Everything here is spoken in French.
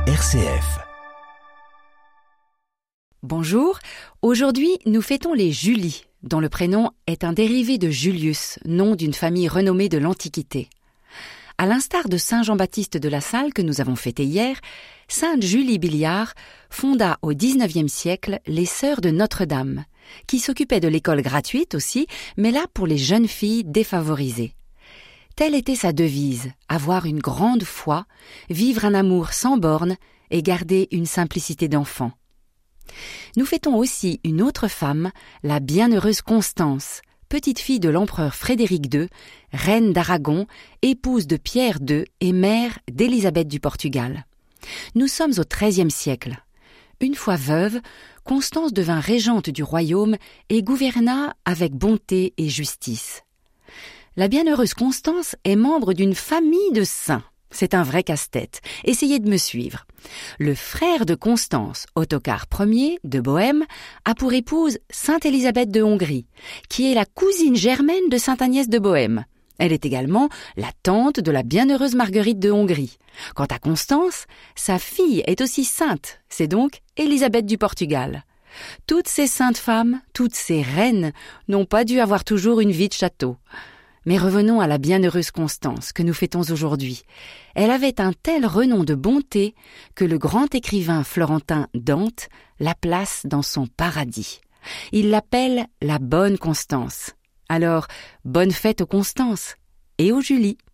RCF. Bonjour, aujourd'hui nous fêtons les Julie, dont le prénom est un dérivé de Julius, nom d'une famille renommée de l'Antiquité. À l'instar de Saint Jean-Baptiste de La Salle que nous avons fêté hier, Sainte Julie Billiard fonda au XIXe siècle les Sœurs de Notre-Dame, qui s'occupaient de l'école gratuite aussi, mais là pour les jeunes filles défavorisées. Telle était sa devise, avoir une grande foi, vivre un amour sans bornes et garder une simplicité d'enfant. Nous fêtons aussi une autre femme, la bienheureuse Constance, petite fille de l'empereur Frédéric II, reine d'Aragon, épouse de Pierre II et mère d'Élisabeth du Portugal. Nous sommes au XIIIe siècle. Une fois veuve, Constance devint régente du royaume et gouverna avec bonté et justice. La bienheureuse Constance est membre d'une famille de saints. C'est un vrai casse-tête. Essayez de me suivre. Le frère de Constance, Ottokar Ier de Bohême, a pour épouse Sainte Élisabeth de Hongrie, qui est la cousine germaine de Sainte Agnès de Bohême. Elle est également la tante de la bienheureuse Marguerite de Hongrie. Quant à Constance, sa fille est aussi sainte, c'est donc Élisabeth du Portugal. Toutes ces saintes femmes, toutes ces reines, n'ont pas dû avoir toujours une vie de château. Mais revenons à la bienheureuse Constance que nous fêtons aujourd'hui. Elle avait un tel renom de bonté que le grand écrivain florentin Dante la place dans son paradis. Il l'appelle la bonne Constance. Alors, bonne fête aux Constances et aux Julie.